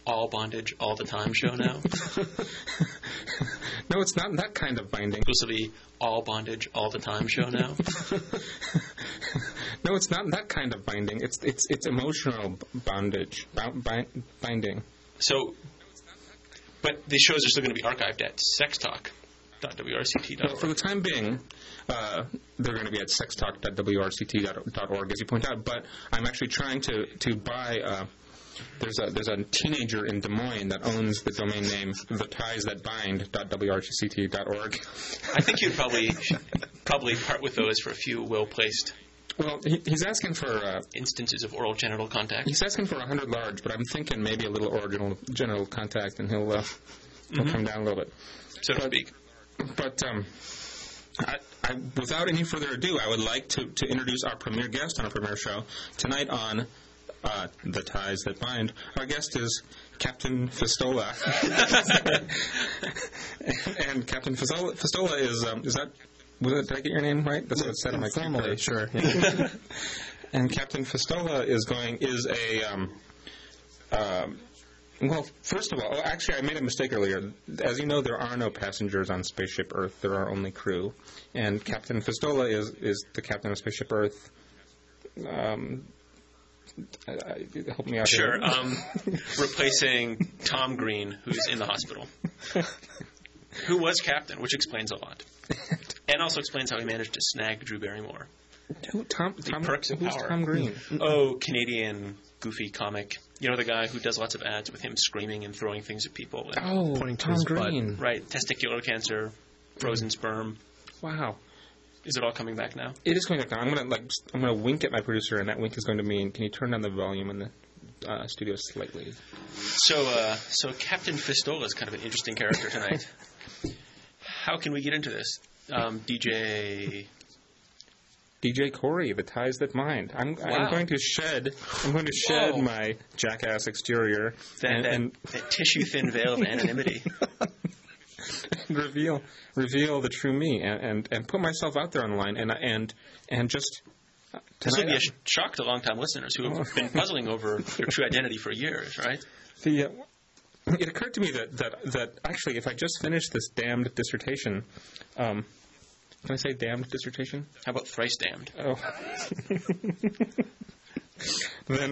all bondage all the time show now? No, it's not that kind of binding. Exclusively all bondage all the time show now? No, it's not that kind of binding. It's emotional bondage, binding. So, but these shows are still going to be archived at sextalk.wrct.org. For the time being, they're going to be at sextalk.wrct.org, as you point out. But I'm actually trying to buy. There's a teenager in Des Moines that owns the domain name thethiesthatbind.wrct.org. I think you'd probably part with those for a few well-placed. Well, he's asking for instances of oral genital contact. He's asking for 100 large, but I'm thinking maybe a little oral genital contact, and he'll come down a little bit, so to speak. But I, without any further ado, I would like to introduce our premier guest on our premier show tonight on The Ties That Bind. Our guest is Captain Fistola. And Captain Fistola is that... Did I get your name right? That's what it said on my formally, sure. Yeah. And Captain Fistola is well, first of all, actually, I made a mistake earlier. As you know, there are no passengers on Spaceship Earth. There are only crew. And Captain Fistola is the captain of Spaceship Earth. Help me out here. Sure. Replacing Tom Green, who's in the hospital. Who was captain, which explains a lot. And also explains how he managed to snag Drew Barrymore. Perks of Power. Tom Green? Oh, Canadian goofy comic. You know, the guy who does lots of ads with him screaming and throwing things at people. And pointing to Tom Green. Butt. Right. Testicular cancer, frozen sperm. Wow. Is it all coming back now? It is coming back now. I'm gonna wink at my producer, and that wink is going to mean, can you turn down the volume in the studio slightly? So Captain Fistola is kind of an interesting character tonight. How can we get into this? DJ Corey, The Ties That Bind. I'm going to shed my jackass exterior that tissue thin veil of anonymity. And reveal the true me and put myself out there online and just. This will be a shock to long-time listeners who have been puzzling over their true identity for years, right? It occurred to me that actually, if I just finished this damned dissertation, can I say damned dissertation? How about thrice damned? Oh, then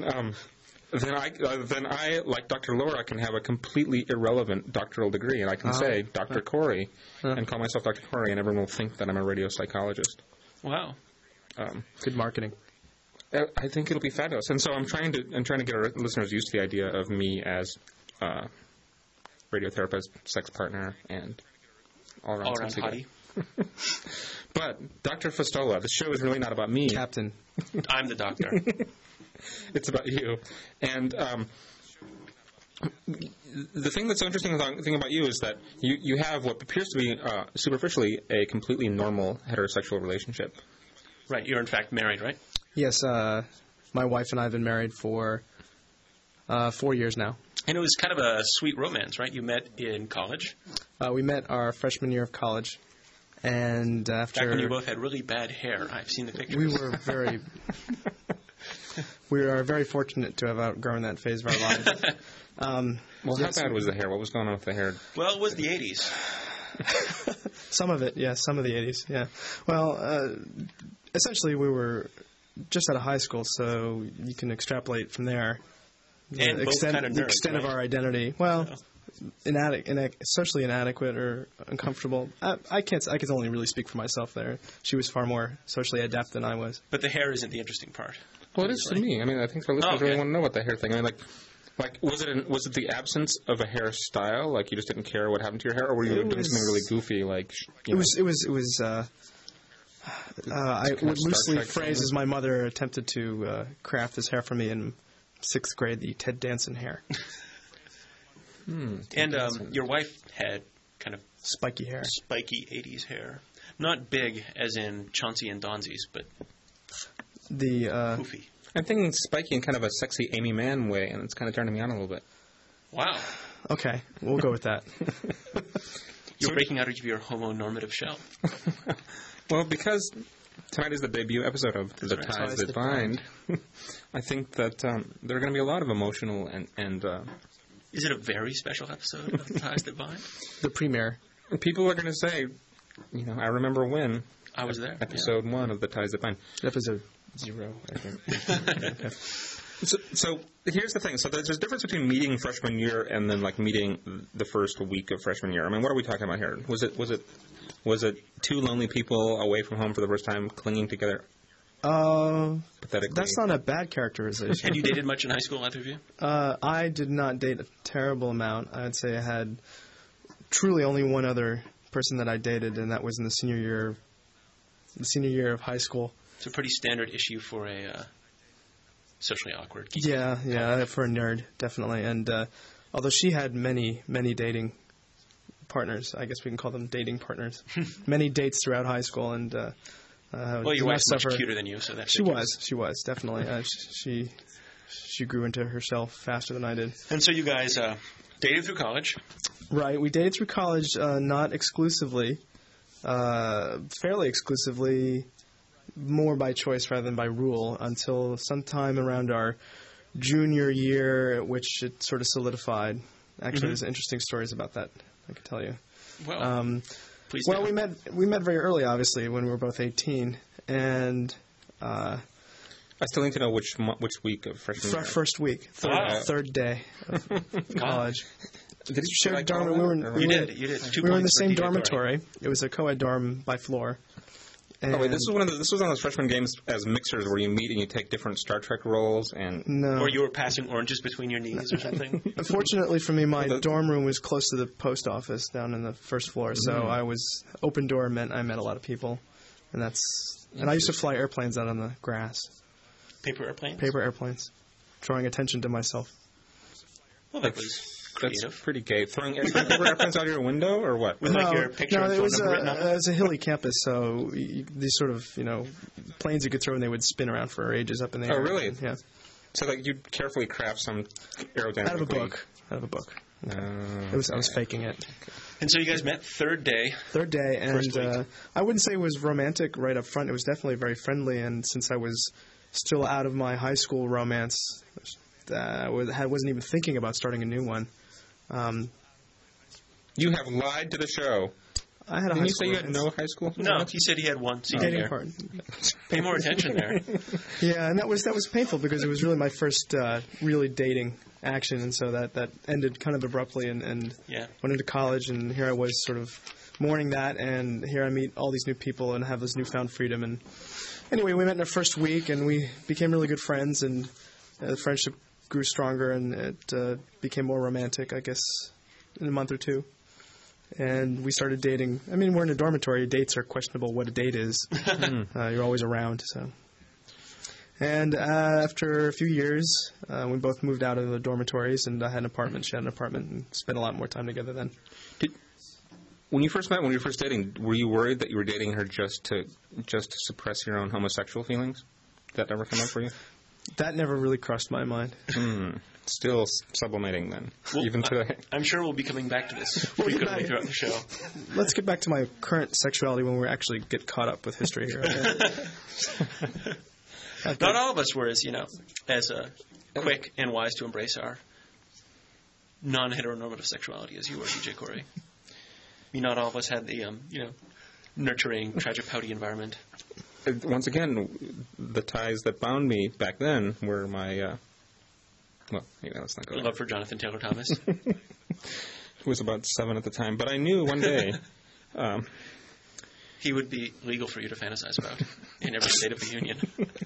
I, like Dr. Laura, can have a completely irrelevant doctoral degree, and I can say Dr. Corey and call myself Dr. Corey, and everyone will think that I'm a radio psychologist. Wow, good marketing. I think it'll be fabulous, and so I'm trying to get our listeners used to the idea of me as radiotherapist, sex partner, and all-around hottie. But Dr. Fistola, the show is really not about me. Captain. I'm the doctor. It's about you. And the thing that's so interesting about you is that you have what appears to be superficially a completely normal heterosexual relationship. Right. You're in fact married, right? Yes. My wife and I have been married for 4 years now. And it was kind of a sweet romance, right? You met in college? We met our freshman year of college. And after... Back when you both had really bad hair. I've seen the pictures. We are very fortunate to have outgrown that phase of our lives. Well, how bad was the hair? What was going on with the hair? Well, it was the 80s. Some of it, yes. Some of the 80s, yeah. Well, essentially we were just out of high school, so you can extrapolate from there. And both kind of nerds, the extent right? of our identity. Well... socially inadequate or uncomfortable. I can only really speak for myself there. She was far more socially adept than I was. But the hair isn't the interesting part. Well, it is to me. I mean, I think our listeners really want to know what the hair thing. I mean, like was it the absence of a hairstyle? Like you just didn't care what happened to your hair, or were you doing something really goofy? Like it was. I would loosely phrase as my mother attempted to craft this hair for me in 6th grade, the Ted Danson hair. And your wife had kind of spiky hair. Spiky 80s hair. Not big as in Chauncey and Donzi's, but poofy. I'm thinking spiky in kind of a sexy Amy Mann way, and it's kind of turning me on a little bit. Wow. Okay, we'll go with that. You're breaking out of your homonormative shell. Well, because tonight is the debut episode of The Ties That Bind, I think that there are going to be a lot of emotional and Is it a very special episode of The Ties That Bind? The premiere. People are going to say, I remember when. I was there. Episode 1 of The Ties That Bind. Episode 0, I think. So here's the thing. So there's a difference between meeting freshman year and then like meeting the first week of freshman year. I mean, what are we talking about here? Was it two lonely people away from home for the first time clinging together? Pathetically. That's not a bad characterization. Had you dated much in high school, either of you? I did not date a terrible amount. I'd say I had truly only one other person that I dated, and that was in the senior year of high school. It's a pretty standard issue for a socially awkward. Yeah, for a nerd, definitely. And although she had many dating partners, I guess we can call them dating partners, many dates throughout high school, and well, your wife's much cuter than you, so that she was definitely. She grew into herself faster than I did. And so you guys dated through college, right? We dated through college, not exclusively, fairly exclusively. More by choice rather than by rule until sometime around our junior year, at which it sort of solidified. Actually, there's interesting stories about that I could tell you. Well, please. Well, we met very early, obviously, when we were both 18, and I still need to know which week of freshman year. First week, third day of college. Did you share dorm? You did. We were in the same dormitory. It was a co-ed dorm by floor. Oh wait, this was one of those freshman games as mixers where you meet and you take different Star Trek roles and no. Or you were passing oranges between your knees or something. Fortunately for me, my dorm room was close to the post office down in the first floor, so I was open door meant I met a lot of people, and I used to fly airplanes out on the grass. Paper airplanes. Paper airplanes, drawing attention to myself. Well, that was creative. That's pretty gay. Throwing paper airplanes out your window or what? With your picture and phone number written on it? It was a hilly campus, so these sort of, planes you could throw and they would spin around for ages up in the air. Oh, really? Yeah. So you'd carefully craft some aerodynamic. Out of a book. Okay. I was faking it. And so you guys met third day. And I wouldn't say it was romantic right up front. It was definitely very friendly, and since I was still out of my high school romance, I wasn't even thinking about starting a new one. You have lied to the show. I had a high school. Didn't you say you had no high school? No, he said he had one senior year. Part. Pay more attention there. Yeah, and that was painful because it was really my first really dating action, and so that ended kind of abruptly and went into college, and here I was sort of mourning that, and here I meet all these new people and have this newfound freedom. And anyway, we met in our first week, and we became really good friends, and the friendship grew stronger, and it became more romantic, I guess, in a month or two. And we started dating. I mean, we're in a dormitory. Dates are questionable what a date is. You're always around. So. And after a few years, we both moved out of the dormitories, and I had an apartment. She had an apartment, and spent a lot more time together then. When you first met, when you were first dating, were you worried that you were dating her just to suppress your own homosexual feelings? Did that ever come up for you? That never really crossed my mind. Still sublimating then, even today. I'm sure we'll be coming back to this frequently throughout the show. Let's get back to my current sexuality when we actually get caught up with history here. Not all of us were as quick and wise to embrace our non-heteronormative sexuality as you were, DJ Corey. Not all of us had the nurturing, tragic, pouty environment. Once again, the ties that bound me back then were my, maybe let's not go there. Love for Jonathan Taylor Thomas. Who was about 7 at the time. But I knew one day... he would be legal for you to fantasize about in every state of the union.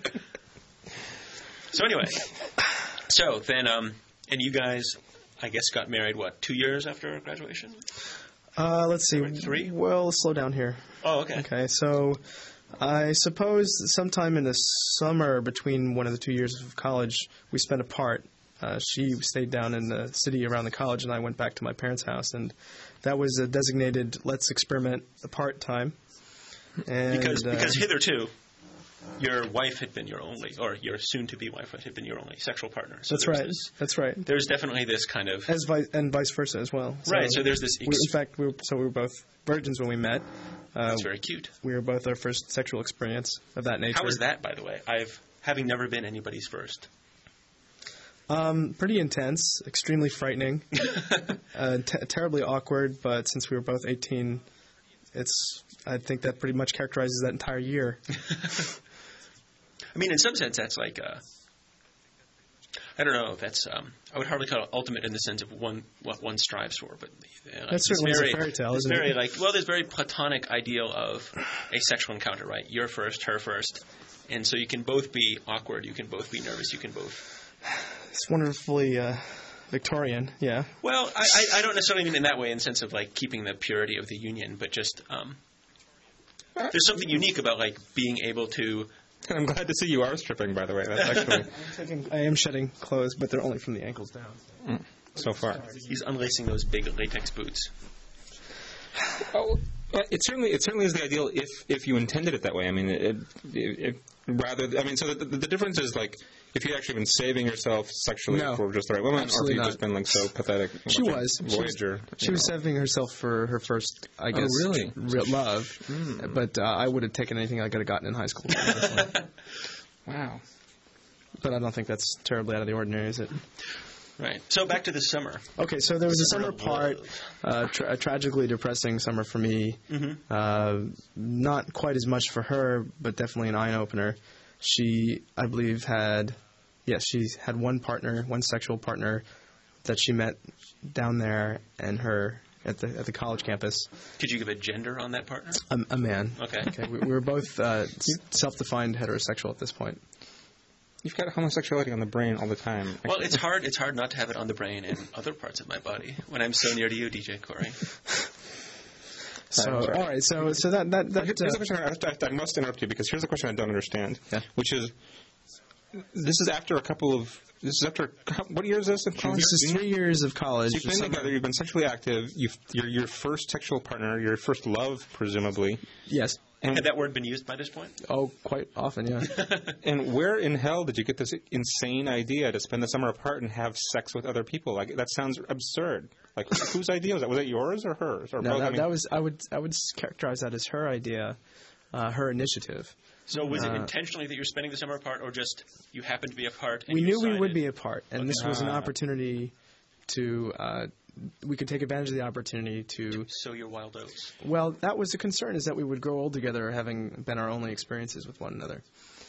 So anyway, then, and you guys, I guess, got married, 2 years after graduation? Let's see. 3? Well, slow down here. Oh, okay. Okay, so... I suppose sometime in the summer between one of the 2 years of college, we spent apart. She stayed down in the city around the college, and I went back to my parents' house. And that was a designated let's experiment apart time. And, because hitherto, your wife had been your only, or your soon-to-be wife had been your only sexual partner. So That's right. There's definitely this kind of... And vice versa as well. Right, so there's this... in fact, we were both virgins when we met. That's very cute. We were both our first sexual experience of that nature. How was that, by the way? Having never been anybody's first. Pretty intense, extremely frightening, terribly awkward. But since we were both 18, I think that pretty much characterizes that entire year. I mean, in some sense, that's like I don't know. That's I would hardly call it ultimate in the sense of what one strives for, but that's certainly a fairy tale, isn't it? There's very platonic ideal of a sexual encounter, right? You're first, her first, and so you can both be awkward, you can both be nervous, you can both. It's wonderfully Victorian, yeah. Well, I don't necessarily mean in that way, in the sense of like keeping the purity of the union, but just there's something unique about like being able to. I'm glad to see you are stripping, by the way. That's actually. I am shedding clothes, but they're only from the ankles down. So far. He's unlacing those big latex boots. Oh, it certainly is the ideal if you intended it that way. I mean, so the difference is like if you'd actually been saving yourself sexually for just the right woman, or if you'd just been like so pathetic. She was Voyager. She was saving herself for her first, I guess, real love. But I would have taken anything I could have gotten in high school. Wow. But I don't think that's terribly out of the ordinary, is it? Right. So back to the summer. Okay, so there was a summer part, a tragically depressing summer for me. Mm-hmm. Not quite as much for her, but definitely an eye-opener. She, I believe, had one partner, one sexual partner that she met down there and her at the college campus. Could you give a gender on that partner? A man. Okay. We were both self-defined heterosexual at this point. You've got homosexuality on the brain all the time. Actually. Well, it's hard not to have it on the brain in other parts of my body when I'm so near to you, DJ Corey. So, all right. So that here's a question I must interrupt you because here's a question I don't understand, which is this is after what year is this? In college? This is 3 years of college. So you've been together. You've been sexually active. You're your first sexual partner. Your first love, presumably. Yes. And had that word been used by this point? Oh, quite often, yeah. And where in hell did you get this insane idea to spend the summer apart and have sex with other people? Like that sounds absurd. Like whose idea was that? Was it yours or hers? Or no, both? that was. I would characterize that as her idea, her initiative. So was it intentionally that you were spending the summer apart, or just you happened to be apart? And we knew we would be apart, and this was an opportunity to. We could take advantage of the opportunity to sow your wild oats. Well, that was the concern: is that we would grow old together, having been our only experiences with one another.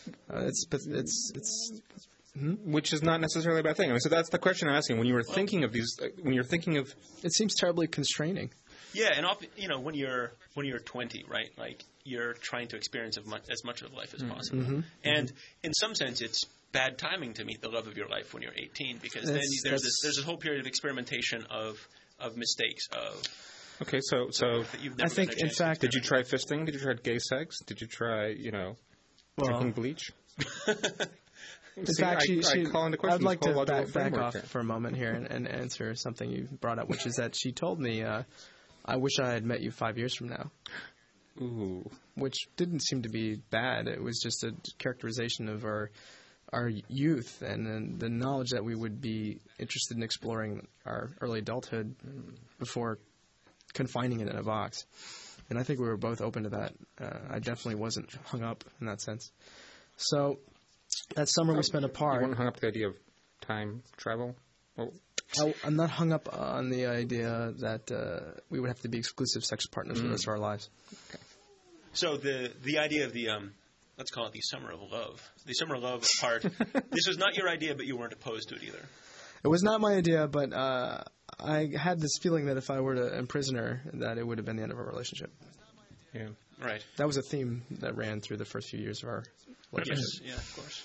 Which is not necessarily a bad thing. I mean, so that's the question I'm asking. When you were thinking of these, when you're thinking of, it seems terribly constraining. Yeah, and often, when you're 20, right? Like you're trying to experience as much of life as possible, and in some sense, it's bad timing to meet the love of your life when you're 18 because then there's this whole period of experimentation of mistakes of. Okay, so I think in fact, did you try fisting? Did you try gay sex? Did you try drinking bleach? In fact, I'd like to back off for a moment here and answer something you brought up, which is that she told me, I wish I had met you 5 years from now. Ooh. Which didn't seem to be bad. It was just a characterization of our youth and the knowledge that we would be interested in exploring our early adulthood before confining it in a box. And I think we were both open to that. I definitely wasn't hung up in that sense. So that summer we spent apart. You weren't hung up to the idea of time travel? Well, I'm not hung up on the idea that we would have to be exclusive sex partners for the rest of our lives. Okay. So the idea of the let's call it the summer of love. The summer of love part. This was not your idea, but you weren't opposed to it either. It was not my idea, but I had this feeling that if I were to imprison her, that it would have been the end of our relationship. Yeah. Right. That was a theme that ran through the first few years of our relationship. Yes. Yeah, of course.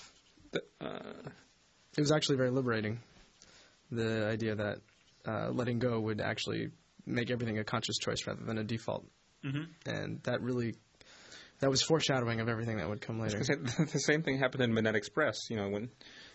It was actually very liberating. The idea that letting go would actually make everything a conscious choice rather than a default. Mm-hmm. And that was foreshadowing of everything that would come later. The same thing happened in Midnight Express, when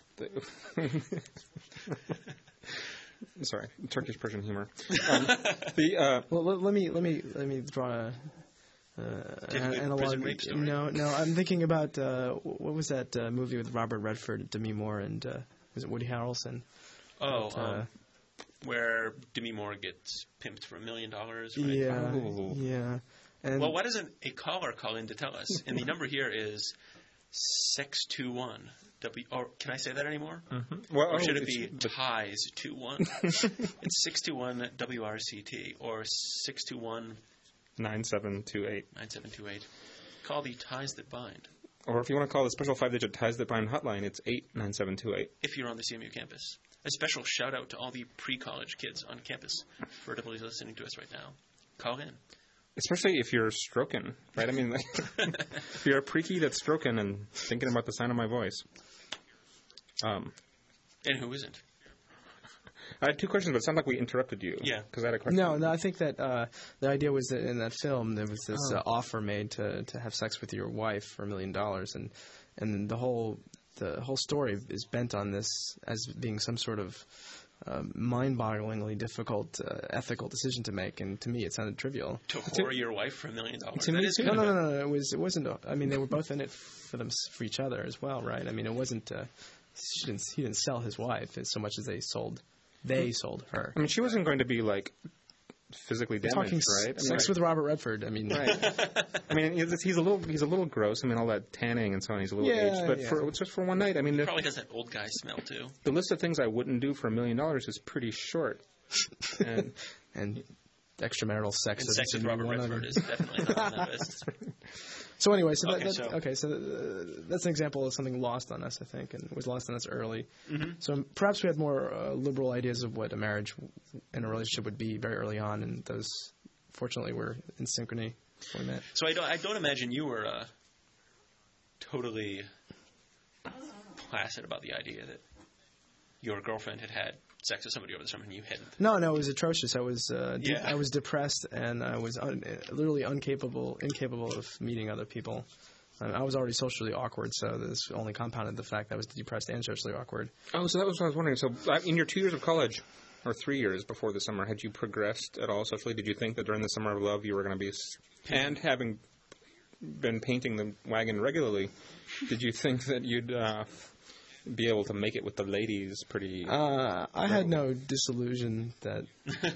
sorry, Turkish Persian humor. Well, let me draw an analogy. No, I'm thinking about what was that movie with Robert Redford, Demi Moore, and was it Woody Harrelson? Where Demi Moore gets pimped for $1 million. Right? Yeah, yeah. And well, why doesn't a caller call in to tell us? And the number here is 621. Or can I say that anymore? Mm-hmm. Well, or should it be TIES 21? It's 621 WRCT or 621 9728. 9728. Call the Ties That Bind. Or if you want to call the special 5-digit Ties That Bind hotline, it's 89728. If you're on the CMU campus. A special shout out to all the pre-college kids on campus for everybody listening to us right now. Call in. Especially if you're stroking, right? I mean, if you're a preaky that's stroking and thinking about the sound of my voice. And who isn't? I had two questions, but it sounded like we interrupted you. Yeah. Because I had a question. No, I think that the idea was that in that film there was this offer made to have sex with your wife for $1 million, and the whole story is bent on this as being some sort of mind-bogglingly difficult ethical decision to make, and to me it sounded trivial. To whore your wife for $1 million? To me, no. It wasn't. I mean, they were both in it for each other as well, right? I mean, it wasn't. He didn't sell his wife so much as they sold her. I mean, she wasn't going to be like physically damaged, right? Sex with Robert Redford. I mean, right. I mean, he's a little gross. I mean, all that tanning and so on. He's a little aged, but just for one night. I mean, he probably has that old guy smell too. The list of things I wouldn't do for $1 million is pretty short. And extramarital sex. And sex with Robert Redford is definitely not on that list. So anyway, so that's an example of something lost on us, I think, and it was lost on us early. Mm-hmm. So perhaps we had more liberal ideas of what a marriage and a relationship would be very early on, and those, fortunately, were in synchrony before we met. So I don't imagine you were totally placid about the idea that your girlfriend had sex with somebody over the summer and you hadn't. No, it was atrocious. I was I was depressed, and I was literally incapable of meeting other people. I was already socially awkward, so this only compounded the fact that I was depressed and socially awkward. Oh, so that was what I was wondering. So in your 2 years of college, or 3 years before the summer, had you progressed at all socially? Did you think that during the summer of love you were going to be... And having been painting the wagon regularly, did you think that you'd... be able to make it with the ladies pretty... I had no disillusion that...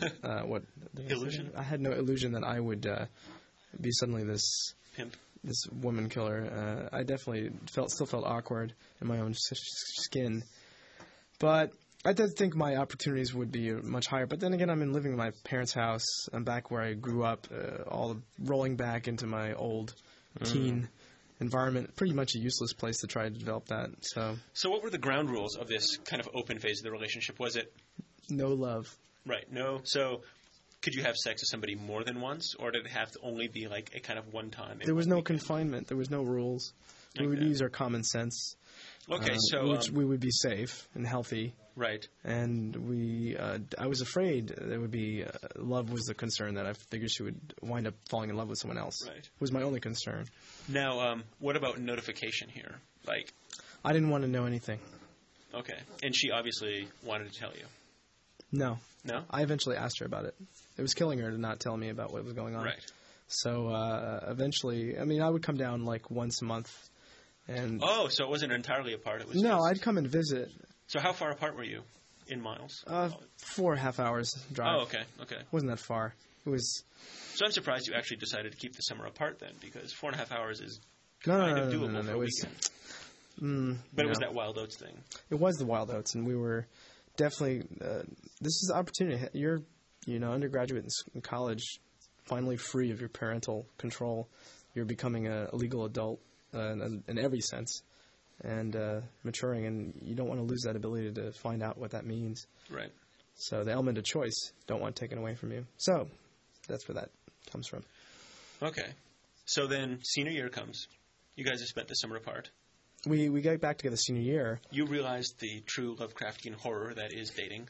Illusion? I had no illusion that I would be suddenly this... Pimp. This woman killer. I definitely still felt awkward in my own skin. But I did think my opportunities would be much higher. But then again, I'm living in my parents' house. I'm back where I grew up, all rolling back into my old teen environment. Pretty much a useless place to try to develop that. So what were the ground rules of this kind of open phase of the relationship? Was it no love? Right. No. So could you have sex with somebody more than once, or did it have to only be like a kind of one time? There was no confinement. There was no rules. We would use our common sense. Okay, which we would be safe and healthy. Right. And I was afraid there would be love was the concern, that I figured she would wind up falling in love with someone else. Right. Was my only concern. Now, what about notification here? Like, I didn't want to know anything. Okay, and she obviously wanted to tell you. No. No? I eventually asked her about it. It was killing her to not tell me about what was going on. Right. So eventually, I mean, I would come down like once a month. And so it wasn't entirely apart. It was I'd come and visit. So how far apart were you in miles? 4.5 hours drive. Oh, okay. Wasn't that far. It was. So I'm surprised you actually decided to keep the summer apart then, because 4.5 hours is kind of doable for a weekend. But it was that Wild Oats thing. It was the Wild Oats, and we were definitely. This is an opportunity. You're, undergraduate in college, finally free of your parental control. You're becoming a legal adult in every sense. And maturing, and you don't want to lose that ability to find out what that means. Right. So the element of choice, don't want taken away from you. So that's where that comes from. Okay. So then senior year comes. You guys have spent the summer apart. We got back together senior year. You realized the true Lovecraftian horror that is dating.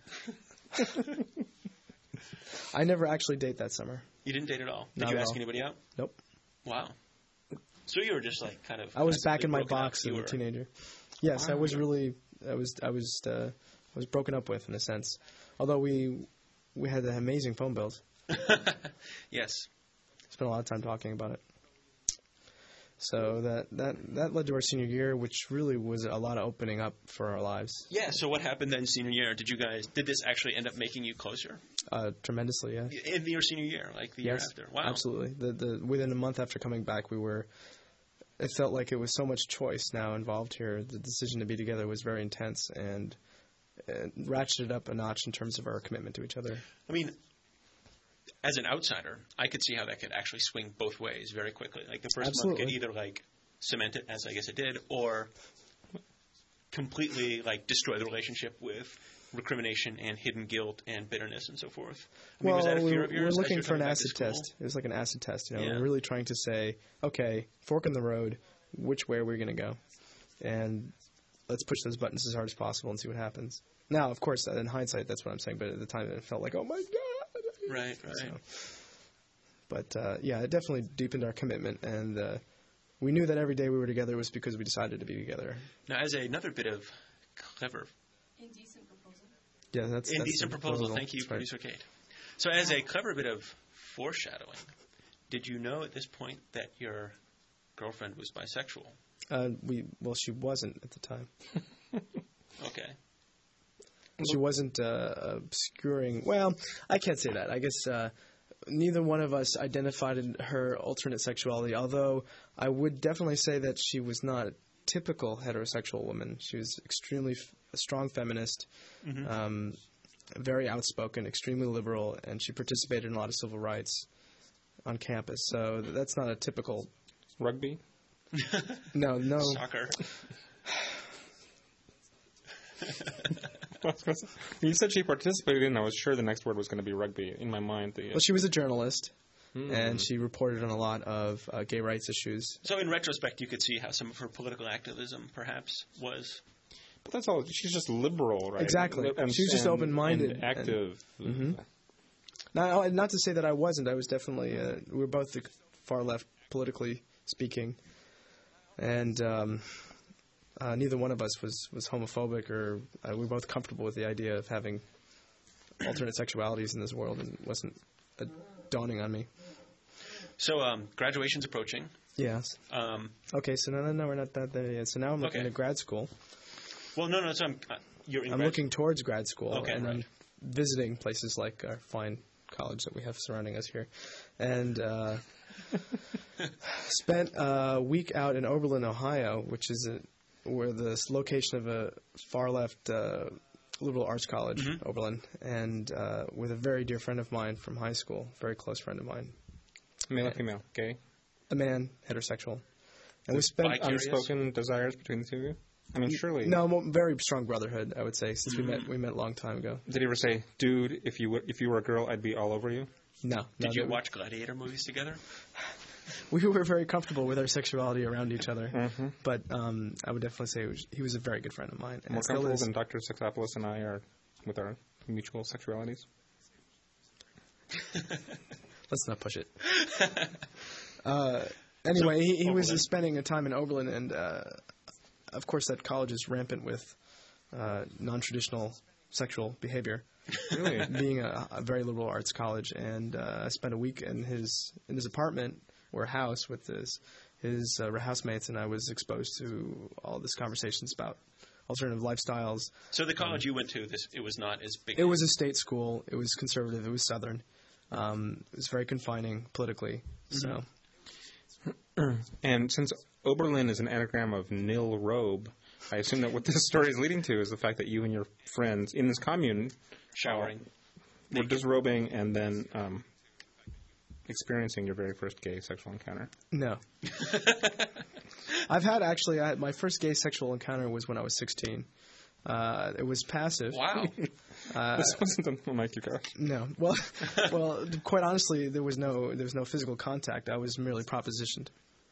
I never actually date that summer. You didn't date at all? Did you ask anybody out? Nope. Wow. So you were just like kind of... I was back in my box as a teenager. Yes, wow. I was really... I was broken up with, in a sense. Although we had an amazing phone bills. Yes. Spent a lot of time talking about it. So that led to our senior year, which really was a lot of opening up for our lives. Yeah, so what happened then senior year? Did this actually end up making you closer? Tremendously, yeah. In your senior year, like the year after? Wow. Absolutely. Within a month after coming back, we were it felt like it was so much choice now involved here. The decision to be together was very intense and ratcheted up a notch in terms of our commitment to each other. I mean, as an outsider, I could see how that could actually swing both ways very quickly. Like the first month could either like cement it, as I guess it did, or completely like destroy the relationship with recrimination and hidden guilt and bitterness and so forth. I mean, was that a fear of yours? We're looking for an acid test. It was like an acid test. You know, we're really trying to say, okay, fork in the road, which way are we going to go, and let's push those buttons as hard as possible and see what happens. Now, of course, in hindsight, that's what I'm saying. But at the time, it felt like, oh my god. Right. So, but it definitely deepened our commitment, and we knew that every day we were together was because we decided to be together. Now, as another bit of clever, indecent proposal. Yeah, that's indecent proposal. Thank you, Producer Kate. So, as a clever bit of foreshadowing, did you know at this point that your girlfriend was bisexual? She wasn't at the time. Okay. She wasn't obscuring. Well, I can't say that. I guess neither one of us identified her alternate sexuality, although I would definitely say that she was not a typical heterosexual woman. She was extremely a strong feminist, very outspoken, extremely liberal, and she participated in a lot of civil rights on campus. So that's not a typical... Rugby? No. Soccer. You said she participated in. I was sure the next word was going to be rugby in my mind. Well, she was a journalist, and she reported on a lot of gay rights issues. So, in retrospect, you could see how some of her political activism, perhaps, was. But that's all. She's just liberal, right? Exactly. She was just open-minded, and active. Now, not to say that I wasn't. I was definitely. We were both the far left, politically speaking, and. Neither one of us was homophobic, or we were both comfortable with the idea of having alternate sexualities in this world, and it wasn't dawning on me. So, graduation's approaching. Yes. Okay, so no, we're not there yet. So now I'm looking at grad school. Well, no. So you're in. I'm looking towards grad school, and I'm visiting places like our fine college that we have surrounding us here, and. Spent a week out in Oberlin, Ohio, which is where the location of a far-left liberal arts college, Oberlin, and with a very dear friend of mine from high school, very close friend of mine. Male or female? Gay? A man, heterosexual. And we spent unspoken desires between the two of you? I mean, surely... No, very strong brotherhood, I would say, since we met a long time ago. Did he ever say, dude, if you were a girl, I'd be all over you? No. Did you watch Gladiator movies together? We were very comfortable with our sexuality around each other, but I would definitely say he was a very good friend of mine. More comfortable than Dr. Sexopoulos and I are with our mutual sexualities? Let's not push it. Anyway, he was spending a time in Oberlin, and of course that college is rampant with non-traditional sexual behavior. Really? Being a very liberal arts college, and I spent a week in his apartment or house with his housemates, and I was exposed to all these conversations about alternative lifestyles. So the college you went to, it was not as big. It was a state school. It was conservative. It was Southern. It was very confining politically. So, and since Oberlin is an anagram of nil robe, I assume that what this story is leading to is the fact that you and your friends in this commune showering, were disrobing, and then experiencing your very first gay sexual encounter. No. My first gay sexual encounter was when I was 16. It was passive. Wow. This wasn't a Mikey crush. No. Well, quite honestly, there was no physical contact. I was merely propositioned.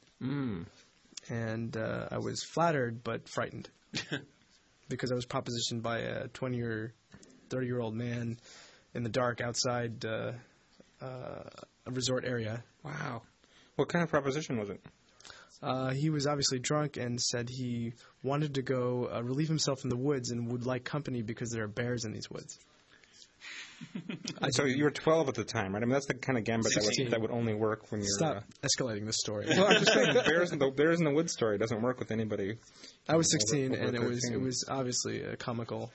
And I was flattered but frightened because I was propositioned by a 20 or 30-year-old man in the dark outside a resort area. Wow. What kind of proposition was it? He was obviously drunk and said he wanted to go relieve himself in the woods and would like company because there are bears in these woods. So you were 12 at the time, right? I mean, that's the kind of gambit that would only work when you're... Stop escalating this story. Well, I'm just saying, bears in the woods story doesn't work with anybody. I was 16, and it was obviously a comical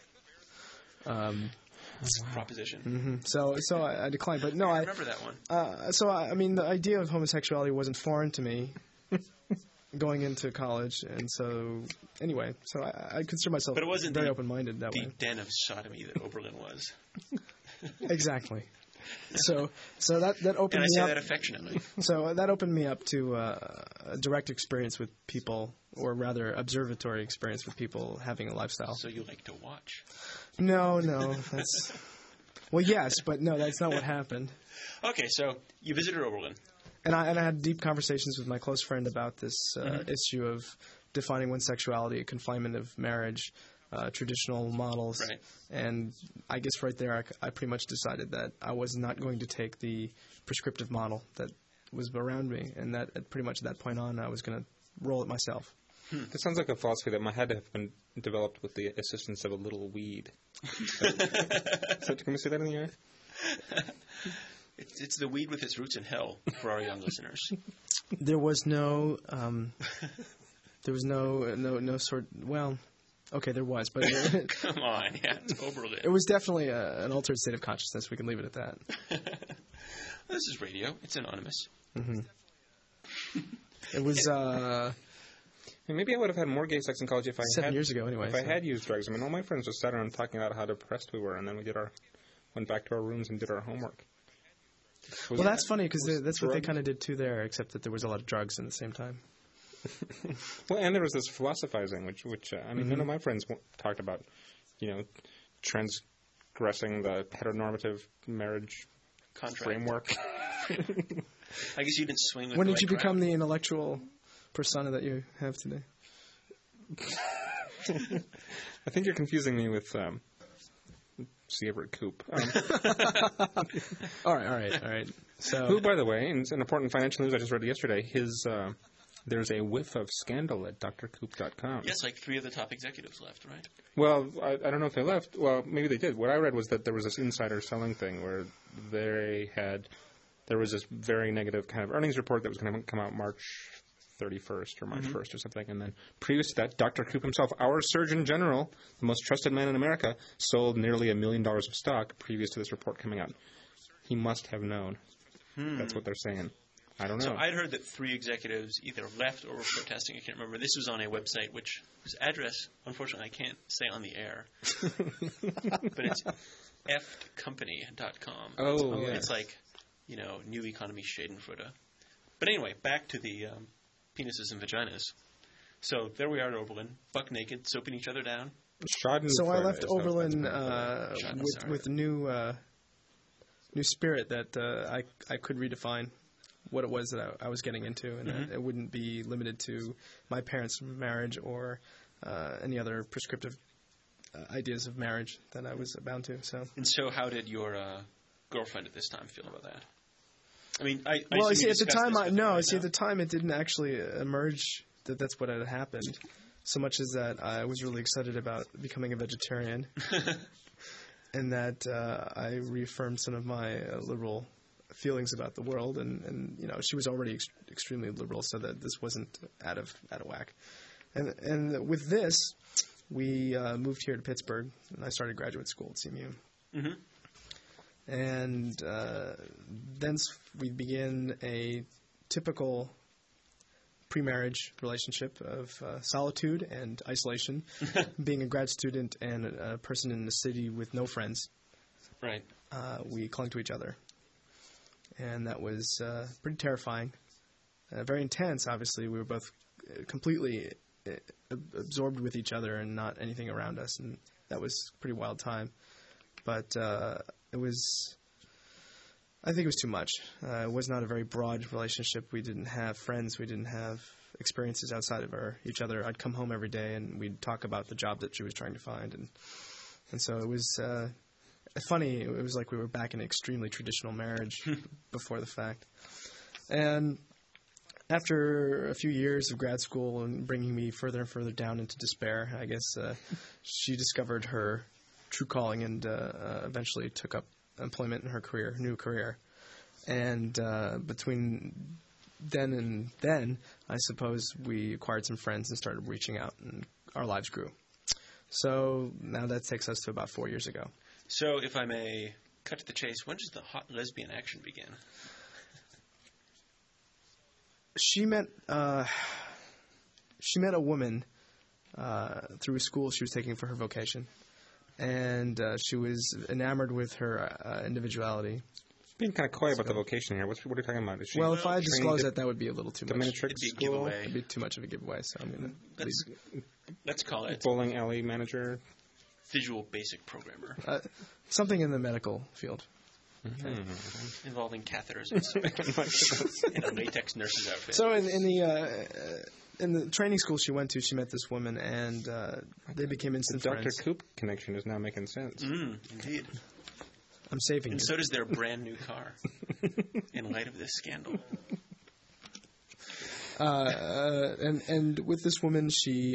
proposition. So I declined, but no, I remember that one. The idea of homosexuality wasn't foreign to me. going into college, and so anyway, so I consider myself but it wasn't very open-minded that way. The den of sodomy that Oberlin was. Exactly. So that opened and I me say up. that affectionately. So that opened me up to a direct experience with people, or rather, observatory experience with people having a lifestyle. So you like to watch? No, that's well, yes, but no, that's not what happened. Okay, so you visited Oberlin. And I had deep conversations with my close friend about this issue of defining one's sexuality, confinement of marriage, traditional models. Right. And I guess right there I pretty much decided that I was not going to take the prescriptive model that was around me, and that at pretty much that point on I was going to roll it myself. This sounds like a philosophy that had to have been developed with the assistance of a little weed. So can we say that in the air? It's the weed with its roots in hell for our young listeners. There was no sort. Well, okay, there was, but come on, yeah, it's Oberlin. It was definitely an altered state of consciousness. We can leave it at that. This is radio. It's anonymous. Mm-hmm. It was. Maybe I would have had more gay sex in college if I 7 years ago, anyway. If I had used drugs. I mean, all my friends just sat around talking about how depressed we were, and then we went back to our rooms and did our homework. Well, that's funny because that's what they kind of did too there, except that there was a lot of drugs in the same time. Well, and there was this philosophizing, which I mean, none of my friends talked about, transgressing the heteronormative marriage contract framework. I guess you didn't swing with when the did you right become crowd. the intellectual persona that you have today? I think you're confusing me with C. Everett Koop. All right. So, who, by the way, in important financial news I just read yesterday, there's a whiff of scandal at drkoop.com. Yes, like 3 of the top executives left, right? Well, I don't know if they left. Well, maybe they did. What I read was that there was this insider selling thing where there was this very negative kind of earnings report that was going to come out March 31st or March 1st or something. And then previous to that, Dr. Koop himself, our Surgeon General, the most trusted man in America, sold nearly $1 million of stock previous to this report coming out. He must have known. That's what they're saying. I don't know. So I'd heard that 3 executives either left or were protesting. I can't remember. This was on a website whose address, unfortunately, I can't say on the air. But it's effedcompany.com. Oh, yeah. It's like, New Economy Schadenfreude. But anyway, back to the penises and vaginas. So there we are at Oberlin, buck naked, soaping each other down. So I left Oberlin with new spirit that I could redefine what it was that I was getting into, and that it wouldn't be limited to my parents' marriage or any other prescriptive ideas of marriage that I was bound to. So how did your girlfriend at this time feel about that? I mean, at the time it didn't actually emerge that that's what had happened, so much as that I was really excited about becoming a vegetarian, and that I reaffirmed some of my liberal feelings about the world, and she was already extremely liberal, so that this wasn't out of whack. And with this, we moved here to Pittsburgh, and I started graduate school at CMU. Mm-hmm. And thence we begin a typical pre-marriage relationship of solitude and isolation, being a grad student and a person in the city with no friends. Right. We clung to each other. And that was pretty terrifying. Very intense, obviously. We were both completely absorbed with each other and not anything around us, and that was a pretty wild time. But I think it was too much. It was not a very broad relationship. We didn't have friends. We didn't have experiences outside of each other. I'd come home every day, and we'd talk about the job that she was trying to find. And so it was funny. It was like we were back in an extremely traditional marriage before the fact. And after a few years of grad school and bringing me further and further down into despair, I guess she discovered her true calling and eventually took up employment in her new career. And between then and then, I suppose we acquired some friends and started reaching out, and our lives grew. So now that takes us to about 4 years ago. So if I may cut to the chase, when does the hot lesbian action begin? She met she met a woman through a school she was taking for her vocation, and she was enamored with her individuality. Being kind of coy about the vocation here. What are you talking about? Well, if I disclose that would be a little too much. It'd be a giveaway. It'd be too much of a giveaway. So I'm going to let's call it bowling alley manager, visual basic programmer, something in the medical field. Mm-hmm. Involving catheters and a latex nurse's outfit. So in the training school she went to, she met this woman, and they became instant friends. Dr. Coop connection is now making sense. Indeed. I'm saving and you. So does their brand new car, in light of this scandal. And with this woman, she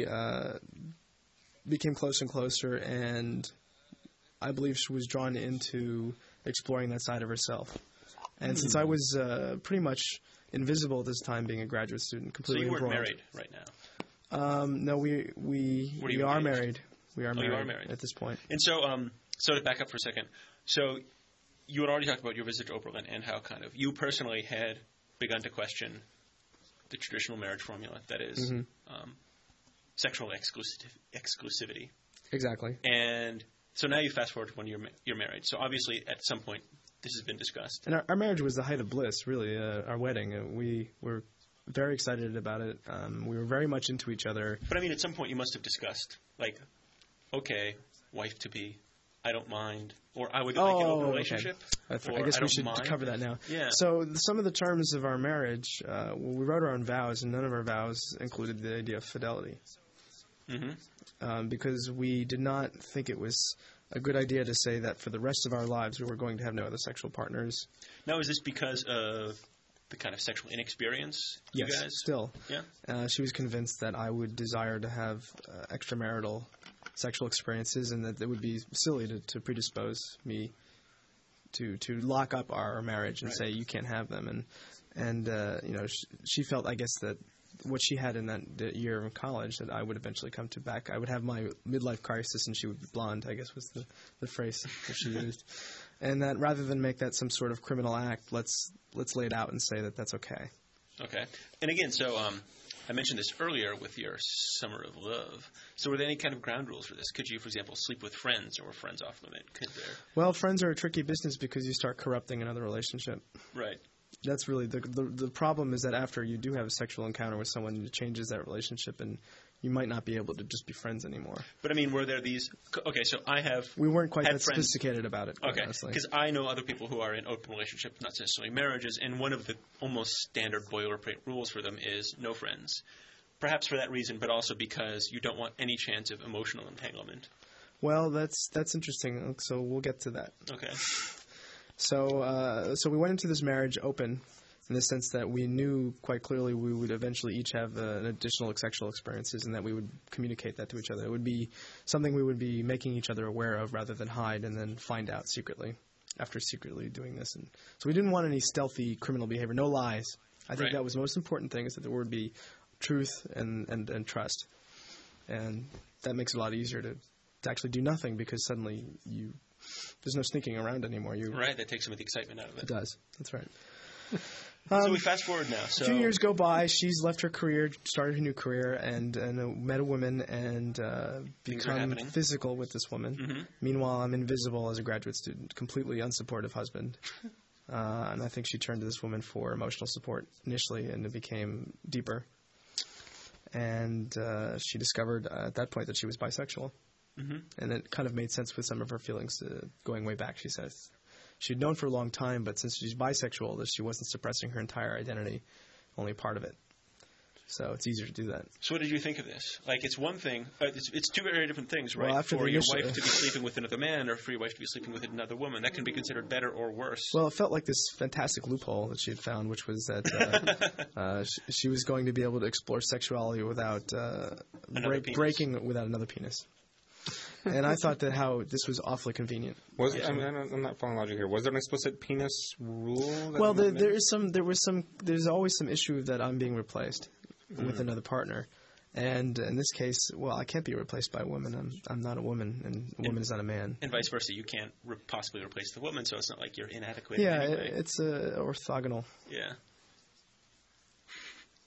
became closer and closer, and I believe she was drawn into exploring that side of herself. And since I was pretty much invisible at this time, being a graduate student, completely embroiled. So you weren't embroiled. married right now? No, we are married. We are married, you are married at this point. And so to back up for a second, so you had already talked about your visit to Oberlin and how kind of you personally had begun to question the traditional marriage formula, that is sexual exclusivity. Exactly. And so now you fast forward to when you're married. So obviously at some point this has been discussed. And our marriage was the height of bliss, really, our wedding. We were very excited about it. We were very much into each other. But I mean, at some point you must have discussed, like, okay, wife-to-be, I don't mind, or I would like an open relationship. Okay. I guess we should cover that now. Yeah. So some of the terms of our marriage, we wrote our own vows, and none of our vows included the idea of fidelity. Mm-hmm. Because we did not think it was a good idea to say that for the rest of our lives we were going to have no other sexual partners. Now, is this because of the kind of sexual inexperience you guys? Still. Yeah. She was convinced that I would desire to have extramarital sexual experiences, and that it would be silly to predispose me to lock up our marriage and say you can't have them. And she felt, I guess, that what she had in that year of college, that I would eventually come to back. I would have my midlife crisis, and she would be blonde, I guess was the phrase that she used. And that rather than make that some sort of criminal act, let's lay it out and say that that's okay. Okay. And again, so I mentioned this earlier with your summer of love. So were there any kind of ground rules for this? Could you, for example, sleep with friends, or were friends off limit? Could there? Well, friends are a tricky business because you start corrupting another relationship. Right. That's really the problem, is that after you do have a sexual encounter with someone, it changes that relationship, and you might not be able to just be friends anymore. But I mean, were there these? Okay, so we weren't quite that sophisticated about it. Okay, honestly. Because I know other people who are in open relationships, not necessarily marriages, and one of the almost standard boilerplate rules for them is no friends. Perhaps for that reason, but also because you don't want any chance of emotional entanglement. Well, that's interesting. So we'll get to that. Okay. So we went into this marriage open, in the sense that we knew quite clearly we would eventually each have an additional sexual experiences, and that we would communicate that to each other. It would be something we would be making each other aware of, rather than hide and then find out secretly, after secretly doing this. And so we didn't want any stealthy criminal behavior, no lies. I think that was the most important thing, is that there would be truth and trust. And that makes it a lot easier to actually do nothing, because suddenly there's no sneaking around anymore. Right, that takes some of the excitement out of it. It does. That's right. So we fast forward now. So a few years go by. She's left her career, started her new career, and met a woman, and become physical with this woman. Mm-hmm. Meanwhile, I'm invisible as a graduate student, completely unsupportive husband. And I think she turned to this woman for emotional support initially, and it became deeper. And she discovered at that point that she was bisexual. Mm-hmm. And it kind of made sense with some of her feelings going way back, she says. She'd known for a long time, but since she's bisexual, that she wasn't suppressing her entire identity, only part of it. So it's easier to do that. So what did you think of this? Like, it's one thing, it's two very different things, right? Well, for your wife to be sleeping with another man, or for your wife to be sleeping with another woman, that can be considered better or worse. Well, it felt like this fantastic loophole that she had found, which was that she was going to be able to explore sexuality without breaking without another penis. And I thought that how this was awfully convenient. I'm not following logic here. Was there an explicit penis rule? Well, there's always some issue that I'm being replaced with another partner, and in this case, well, I can't be replaced by a woman. I'm not a woman, and a woman is not a man. And vice versa, you can't possibly replace the woman, so it's not like you're inadequate. Yeah, in any way. It's orthogonal. Yeah.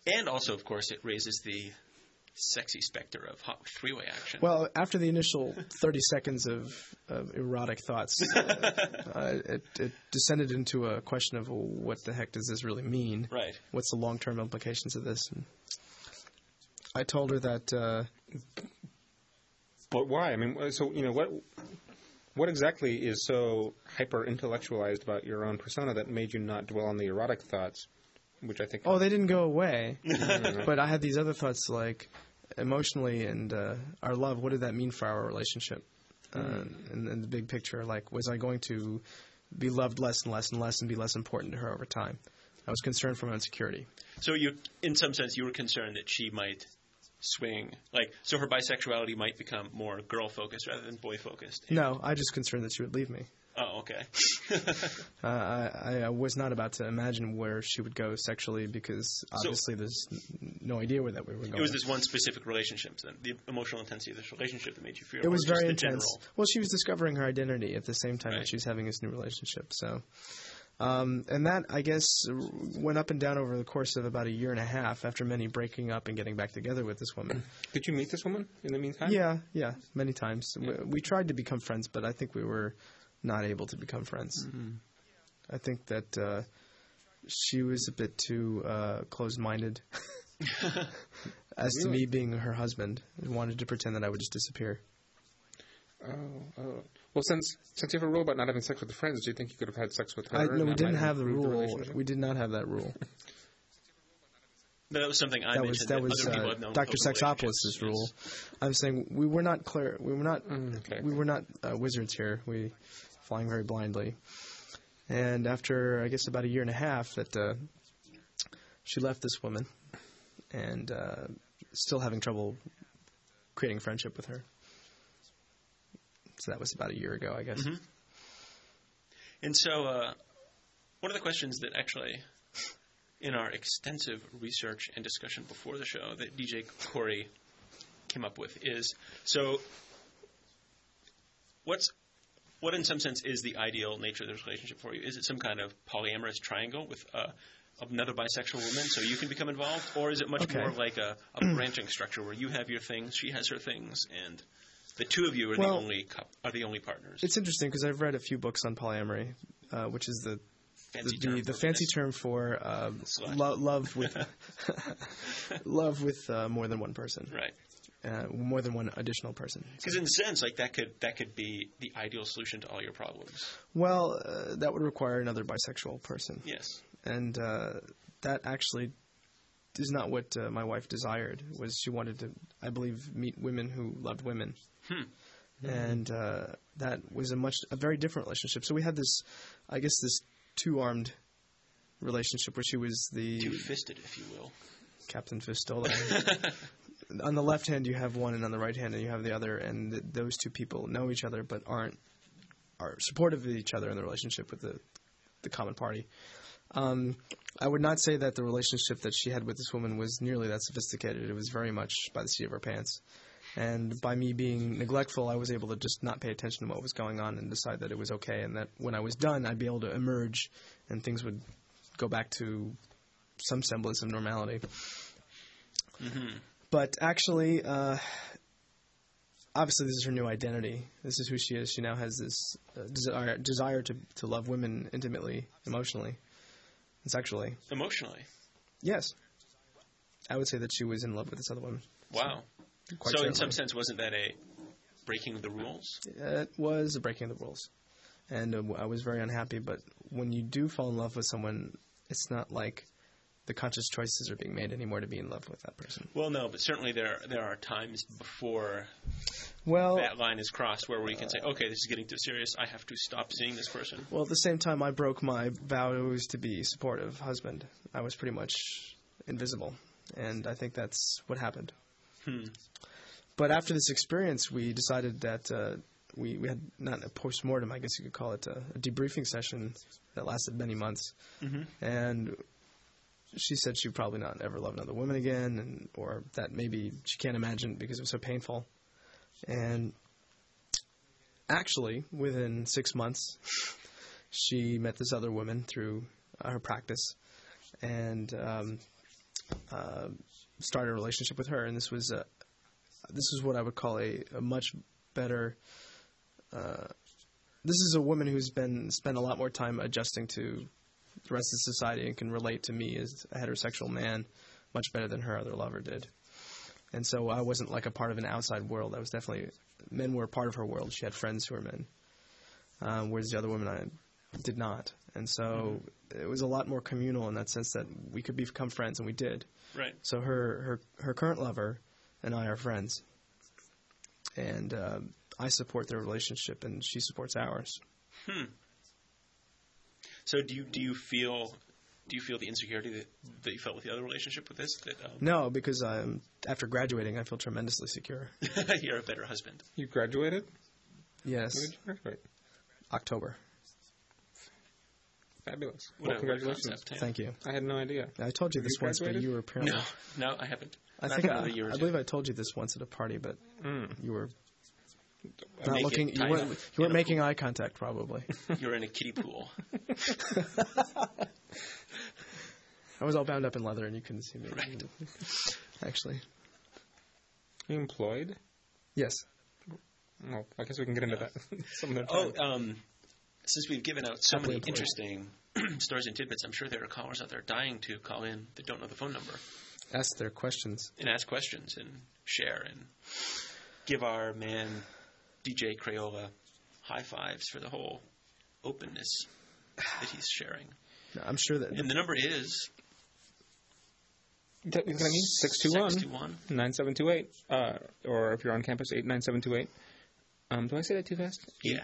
And also, of course, it raises the sexy specter of hot three-way action. Well, after the initial 30 seconds of erotic thoughts, it descended into a question of, well, what the heck does this really mean? Right. What's the long-term implications of this? And I told her that... but why? I mean, so, what exactly is so hyper-intellectualized about your own persona that made you not dwell on the erotic thoughts? Which I think... Oh, they didn't go away. But I had these other thoughts, like, emotionally and our love, what did that mean for our relationship? And the big picture, like, was I going to be loved less and less and less and be less important to her over time? I was concerned for my own security. So in some sense, you were concerned that she might swing, so her bisexuality might become more girl-focused rather than boy-focused. No, I just concerned that she would leave me. Oh, okay. I was not about to imagine where she would go sexually because obviously there's no idea where that we were going. It was this one specific relationship, then, the emotional intensity of this relationship that made you fear. It was very intense. Well, she was discovering her identity at the same time that she was having this new relationship. So, and that, I guess, went up and down over the course of about a year and a half after many breaking up and getting back together with this woman. Did you meet this woman in the meantime? Yeah, many times. Yeah. We tried to become friends, but I think we were not able to become friends. Mm-hmm. I think that she was a bit too closed-minded as to me being her husband and wanted to pretend that I would just disappear. Oh. Well, since you have a rule about not having sex with friends, do you think you could have had sex with her? No, we didn't have the rule. We did not have that rule. No, that was something I mentioned. That was Dr. Sexopolis' rule. I'm saying we were not clear. We were not. We were not wizards here. We flying very blindly. And after, I guess, about a year and a half, that she left this woman, and still having trouble creating friendship with her. So that was about a year ago, I guess. Mm-hmm. And so, one of the questions that actually, in our extensive research and discussion before the show, that DJ Corey came up with is, so what in some sense is the ideal nature of this relationship for you? Is it some kind of polyamorous triangle with another bisexual woman so you can become involved? Or is it much more like a branching structure where you have your things, she has her things, and the two of you are the only partners? It's interesting because I've read a few books on polyamory, which is the fancy term for love with love with more than one person, right? More than one additional person. Because in a sense, like that could be the ideal solution to all your problems. Well, that would require another bisexual person. Yes, and that actually is not what my wife desired. Was she wanted to, I believe, meet women who loved women. And that was a very different relationship. So we had this, I guess, this two-armed relationship where she was the... Two-fisted, if you will. Captain Fistola. On the left hand you have one, and on the right hand you have the other, and those two people know each other but are supportive of each other in the relationship with the common party. I would not say that the relationship that she had with this woman was nearly that sophisticated. It was very much by the seat of her pants. And by me being neglectful, I was able to just not pay attention to what was going on and decide that it was okay, and that when I was done, I'd be able to emerge and things would go back to some semblance of normality. Mm-hmm. But actually, obviously this is her new identity. This is who she is. She now has this desire to love women intimately, emotionally, and sexually. Emotionally? Yes. I would say that she was in love with this other woman. Wow. So in some sense, wasn't that a breaking of the rules? It was a breaking of the rules. And I was very unhappy. But when you do fall in love with someone, it's not like the conscious choices are being made anymore to be in love with that person. Well, no, but certainly there are times before that line is crossed where we can say, okay, this is getting too serious. I have to stop seeing this person. Well, at the same time, I broke my vows to be supportive husband. I was pretty much invisible. And I think that's what happened. But after this experience, we decided that we had not a post-mortem, I guess you could call it, a debriefing session that lasted many months. Mm-hmm. And she said she would probably not ever love another woman again, or that maybe she can't imagine because it was so painful. And actually, within 6 months, she met this other woman through her practice. And started a relationship with her, and this was what I would call a much better. This is a woman who's spent a lot more time adjusting to the rest of society and can relate to me as a heterosexual man much better than her other lover did. And so I wasn't like a part of an outside world. Men were a part of her world. She had friends who were men, whereas the other women I did not. And so it was a lot more communal in that sense that we could become friends, and we did. Right. So her current lover and I are friends. And I support their relationship, and she supports ours. So do you feel the insecurity that you felt with the other relationship with this? No, because after graduating, I feel tremendously secure. You're a better husband. You graduated? Yes. When did you graduate? October. Fabulous. Well, congratulations. Concept, yeah. Thank you. I had no idea. I told you this once, but you were apparently... No, I haven't. I believe I told you this once at a party, but you were not looking. You weren't making eye contact, probably. You were in a kiddie pool. I was all bound up in leather, and you couldn't see me. Right. Actually. Are you employed? Yes. Well, I guess we can get into that some other time. Since we've given out so many interesting stories and tidbits, I'm sure there are callers out there dying to call in that don't know the phone number. Ask their questions. And ask questions and share and give our man, DJ Crayola, high fives for the whole openness that he's sharing. No, I'm sure that... And the number is... 621-99728. Or if you're on campus, 89728. Do I say that too fast? Yeah.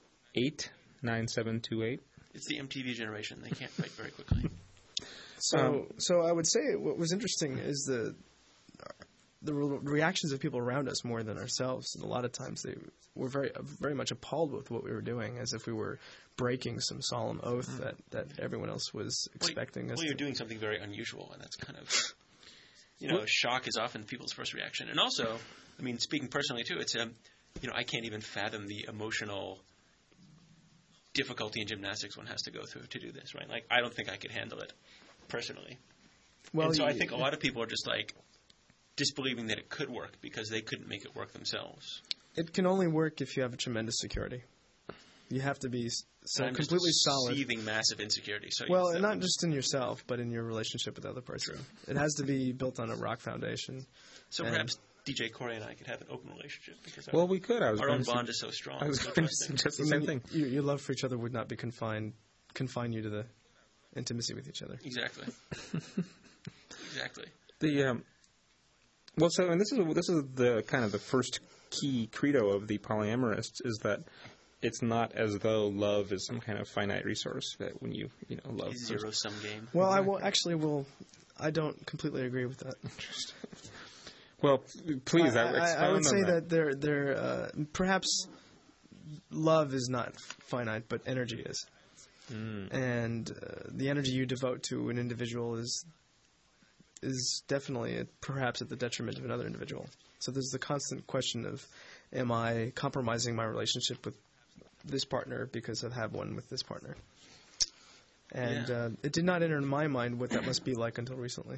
89728. It's the MTV generation. They can't write very quickly. So I would say what was interesting is the reactions of people around us more than ourselves. And a lot of times they were very much appalled with what we were doing, as if we were breaking some solemn oath that everyone else was expecting us. Well, you're doing something very unusual, and that's kind of, shock is often people's first reaction. And also, I mean, speaking personally too, it's I can't even fathom the emotional difficulty in gymnastics one has to go through to do this, right? Like, I don't think I could handle it personally. Well, and so I think a lot of people are just like disbelieving that it could work because they couldn't make it work themselves. It can only work if you have a tremendous security. You have to be completely solid. Seething massive insecurity. So well, not just in yourself, but in your relationship with the other person. True. It has to be built on a rock foundation. So perhaps DJ Corey and I could have an open relationship because we could. Our own bond is so strong. I was going to suggest the same thing. Your love for each other would not be confine you to the intimacy with each other. Exactly. Exactly. And this is the kind of the first key credo of the polyamorists is that it's not as though love is some kind of finite resource that when you love zero-sum game. Well, I don't completely agree with that. Interesting. Well, please, I would say that there perhaps love is not finite, but energy is. And the energy you devote to an individual is definitely perhaps at the detriment of another individual. So there's the constant question of, am I compromising my relationship with this partner because I have one with this partner? And it did not enter in my mind what that must be like until recently.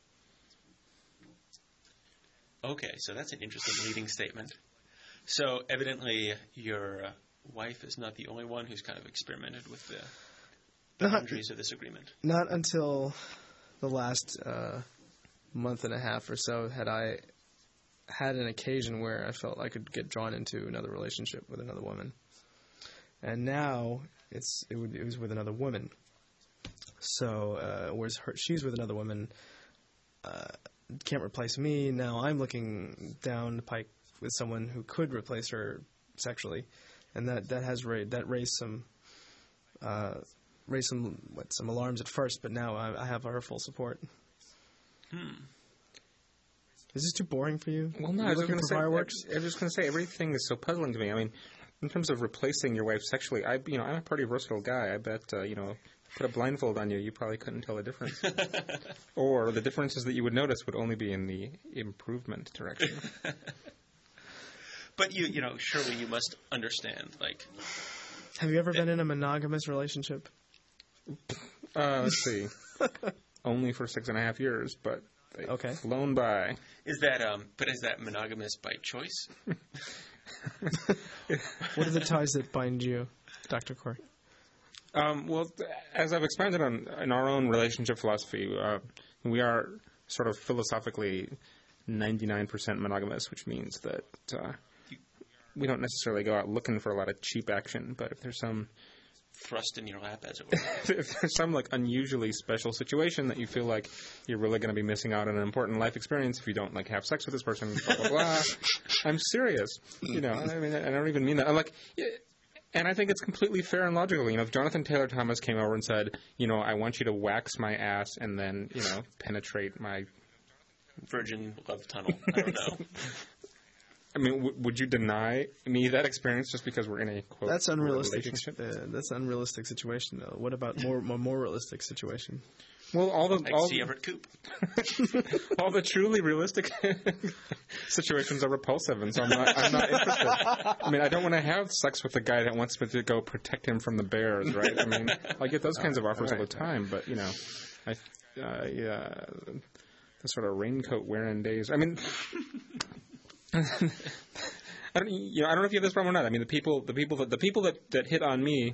Okay, so that's an interesting leading statement. So evidently your wife is not the only one who's kind of experimented with the boundaries of this agreement. Not until the last month and a half or so had I had an occasion where I felt I could get drawn into another relationship with another woman. And now it was with another woman. So whereas she's with another woman, can't replace me. Now I'm looking down the pike with someone who could replace her sexually, and that raised some alarms at first. But now I have her full support. Is this too boring for you? Well, no. I was just going to say everything is so puzzling to me. I mean, in terms of replacing your wife sexually, I'm a pretty versatile guy. I bet put a blindfold on you, you probably couldn't tell the difference. Or the differences that you would notice would only be in the improvement direction. But surely you must understand. Like, have you ever been in a monogamous relationship? Let's see. only for 6.5 years, but they've flown by. Is that monogamous by choice? What are the ties that bind you, Dr. Corey? Well, as I've expanded on in our own relationship philosophy, we are sort of philosophically 99% monogamous, which means that we don't necessarily go out looking for a lot of cheap action, but if there's some thrust in your lap, as it were. If there's some unusually special situation that you feel like you're really going to be missing out on an important life experience if you don't have sex with this person, blah blah blah. I'm serious. I mean, I don't even mean that. And I think it's completely fair and logical. If Jonathan Taylor Thomas came over and said, I want you to wax my ass and then, penetrate my virgin love tunnel. I don't know. I mean, would you deny me that experience just because we're in a quote? That's unrealistic. That's an unrealistic situation, though. What about a more realistic situation? Well, all see Everett Koop. All the truly realistic situations are repulsive, and so I'm not interested. I mean, I don't want to have sex with a guy that wants me to go protect him from the bears, right? I mean, I get those kinds of offers all the time, but the sort of raincoat wearing days. I mean. I don't know if you have this problem or not. I mean, the people that hit on me,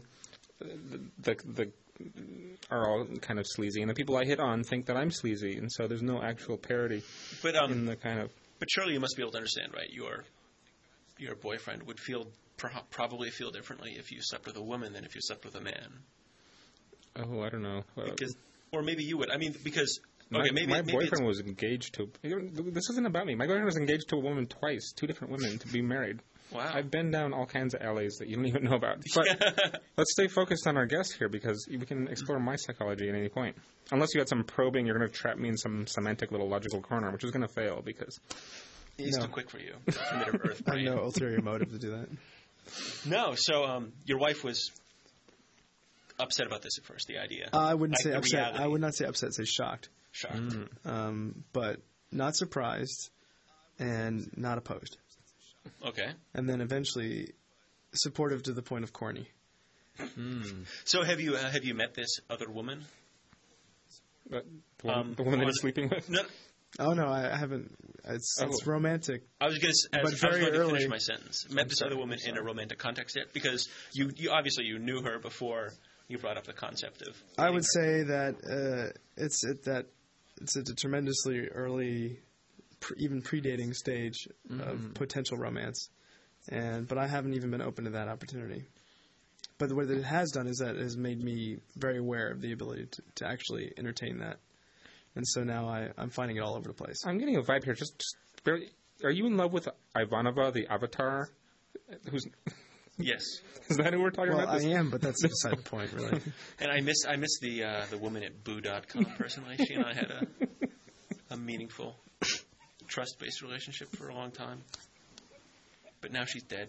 are all kind of sleazy, and the people I hit on think that I'm sleazy, and so there's no actual parity in the kind of. But surely you must be able to understand, right? Your boyfriend would probably feel differently if you slept with a woman than if you slept with a man. Oh, I don't know. Or maybe you would. I mean, because. My boyfriend was engaged to... This isn't about me. My boyfriend was engaged to a woman twice, 2 different women, to be married. Wow. I've been down all kinds of alleys that you don't even know about. But let's stay focused on our guest here, because we can explore my psychology at any point. Unless you had some probing, you're going to trap me in some semantic little logical corner, which is going to fail, because... He's too quick for you. Primitive Earth brain. I have no ulterior motive to do that. No, so your wife was... upset about this at first, the idea. I wouldn't say upset. Reality. I would not say upset, say shocked. Shocked. But not surprised and not opposed. Okay. And then eventually supportive to the point of corny. So have you met this other woman? The woman that you're sleeping with? No. Oh, no, I haven't. It's romantic. I was going to finish my sentence. Met this other woman in a romantic context yet? Because you obviously you knew her before you brought up the concept of... I would say that it's at a tremendously early, even predating stage of potential romance, but I haven't even been open to that opportunity. But what it has done is that it has made me very aware of the ability to actually entertain that. And so now I'm finding it all over the place. I'm getting a vibe here. Just barely, are you in love with Ivanova, the Avatar? Who's... Yes. Is that who we're talking about? I am, but that's beside the point, really. And I miss the woman at Boo.com personally. She and I had a meaningful, trust-based relationship for a long time. But now she's dead.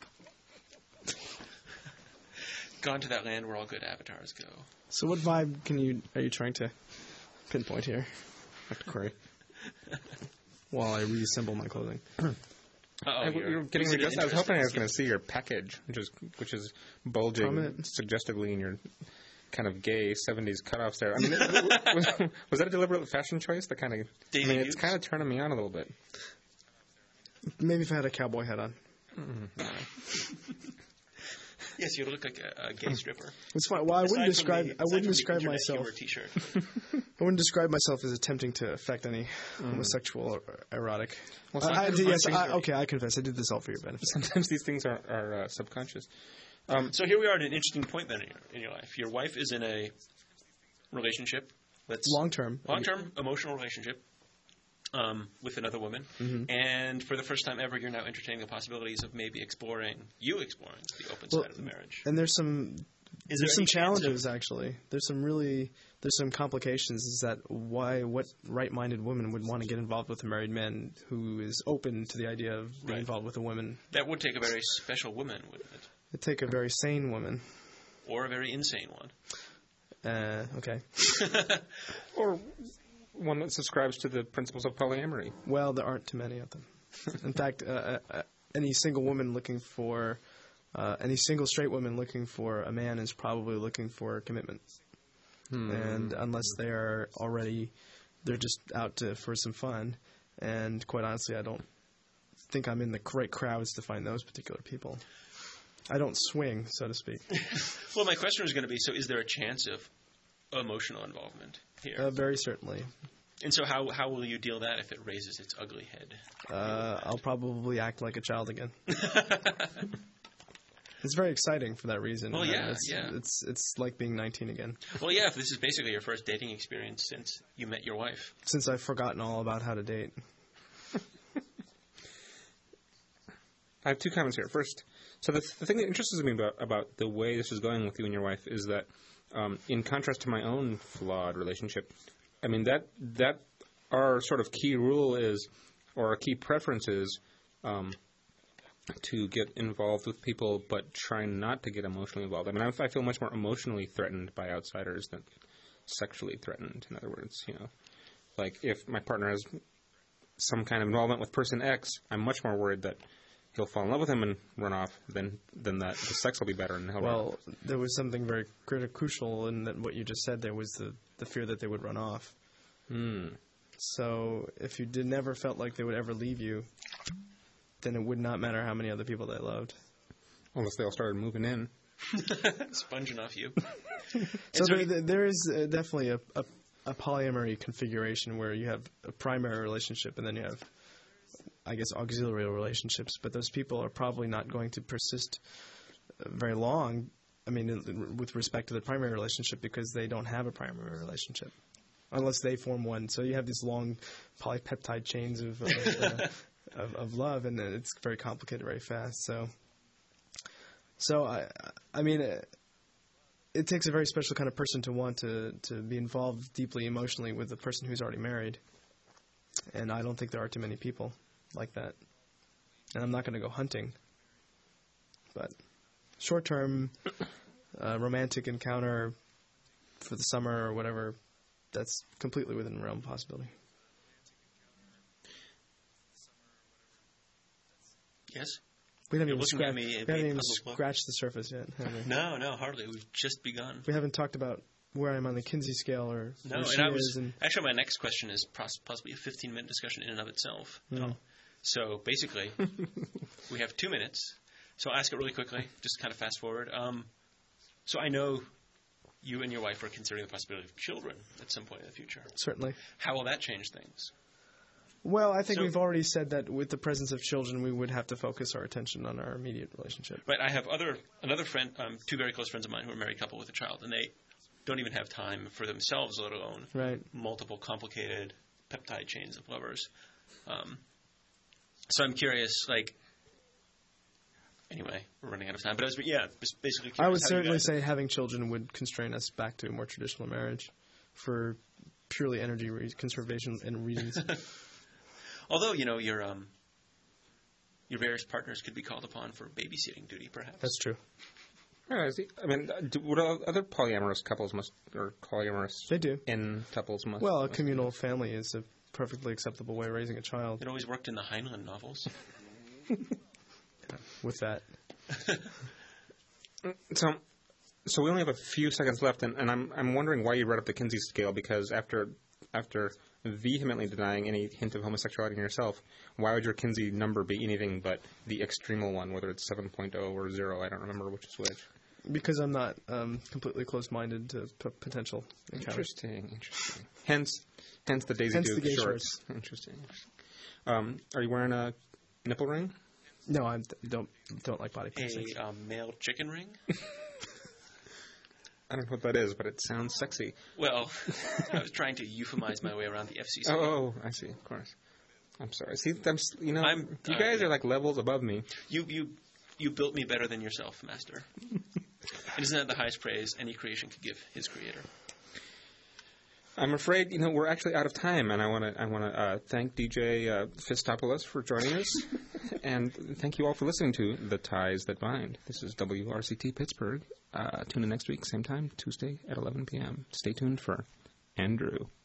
Gone to that land where all good avatars go. So what vibe are you trying to pinpoint here, Dr. Corey? While I reassemble my clothing. You're getting ready. I was hoping I was going to see your package, which is bulging suggestively in your kind of gay 70s cutoffs there. I mean, was that a deliberate fashion choice? It's kind of turning me on a little bit. Maybe if I had a cowboy hat on. Yes, you look like a gay stripper. It's fine. Well, I wouldn't describe myself. T-shirt. I wouldn't describe myself as attempting to affect any homosexual or erotic. Well, I confess, I did this all for your benefit. Sometimes these things are subconscious. So here we are at an interesting point then in your life. Your wife is in a relationship that's long-term emotional relationship with another woman, and for the first time ever, you're now entertaining the possibilities of maybe exploring the open side of the marriage. And there's some challenges actually. There's some complications. Is that what right-minded woman would want to get involved with a married man who is open to the idea of being involved with a woman? That would take a very special woman, wouldn't it? It'd take a very sane woman. Or a very insane one. Okay. Or one that subscribes to the principles of polyamory. Well, there aren't too many of them. In fact, any single straight woman looking for a man is probably looking for commitment. And unless they are already, they're just out for some fun. And quite honestly, I don't think I'm in the right crowds to find those particular people. I don't swing, so to speak. Well, my question was going to be, so is there a chance of emotional involvement here? Very certainly. And so how will you deal that if it raises its ugly head? I'll probably act like a child again. It's very exciting for that reason. Well, yeah, It's like being 19 again. Well, yeah, if this is basically your first dating experience since you met your wife. Since I've forgotten all about how to date. I have two comments here. First, so the thing that interests me about the way this is going with you and your wife is that, in contrast to my own flawed relationship, I mean, that our sort of key rule is, or our key preference is, to get involved with people, but try not to get emotionally involved. I mean, I feel much more emotionally threatened by outsiders than sexually threatened. In other words, like if my partner has some kind of involvement with person X, I'm much more worried that he'll fall in love with him and run off than that the sex will be better and he'll run off. There was something very crucial in what you just said. There was the fear that they would run off. So if you never felt like they would ever leave you, then it would not matter how many other people they loved. Unless they all started moving in. Sponging off you. So there is definitely a polyamory configuration where you have a primary relationship and then you have, I guess, auxiliary relationships. But those people are probably not going to persist very long, I mean, with respect to the primary relationship, because they don't have a primary relationship. Unless they form one. So you have these long polypeptide chains of love, and it's very complicated very fast. So I mean, it takes a very special kind of person to want to be involved deeply emotionally with a person who's already married. And I don't think there are too many people like that. And I'm not going to go hunting. But short-term romantic encounter for the summer or whatever, that's completely within the realm of possibility. Yes? We haven't even scratched the surface yet, have we? No, hardly. We've just begun. We haven't talked about where I'm on the Kinsey scale or where she is. Actually, my next question is possibly a 15-minute discussion in and of itself. So basically, we have 2 minutes. So I'll ask it really quickly, just kind of fast forward. So I know you and your wife are considering the possibility of children at some point in the future. Certainly. How will that change things? Well, I think we've already said that with the presence of children, we would have to focus our attention on our immediate relationship. Right. I have another friend, two very close friends of mine who are a married couple with a child, and they don't even have time for themselves, let alone multiple complicated peptide chains of lovers. So I'm curious, anyway, we're running out of time, but I was basically curious. I would certainly say having children would constrain us back to a more traditional marriage for purely energy conservation and reasons. Although, your various partners could be called upon for babysitting duty, perhaps. That's true. I mean, what other polyamorous couples or polyamorous they do. couples must? Well, a communal family is a perfectly acceptable way of raising a child. It always worked in the Heinlein novels. With that. So we only have a few seconds left, and I'm wondering why you brought up the Kinsey scale, because after vehemently denying any hint of homosexuality in yourself, why would your Kinsey number be anything but the extremal one, whether it's 7.0 or 0? I don't remember which is which. Because I'm not completely closed-minded to potential encounters. Interesting. Hence the Daisy Duke shorts. Interesting. Are you wearing a nipple ring? No, I don't like body piercings. A male chicken ring? I don't know what that is, but it sounds sexy. Well, I was trying to euphemize my way around the FCC. Oh, I see. Of course. I'm sorry. See, you guys are like levels above me. You built me better than yourself, Master. And isn't that the highest praise any creation could give his creator? I'm afraid we're actually out of time, and I want to thank DJ Fistopoulos for joining us, and thank you all for listening to The Ties That Bind. This is WRCT Pittsburgh. Tune in next week, same time, Tuesday at 11 p.m. Stay tuned for Andrew.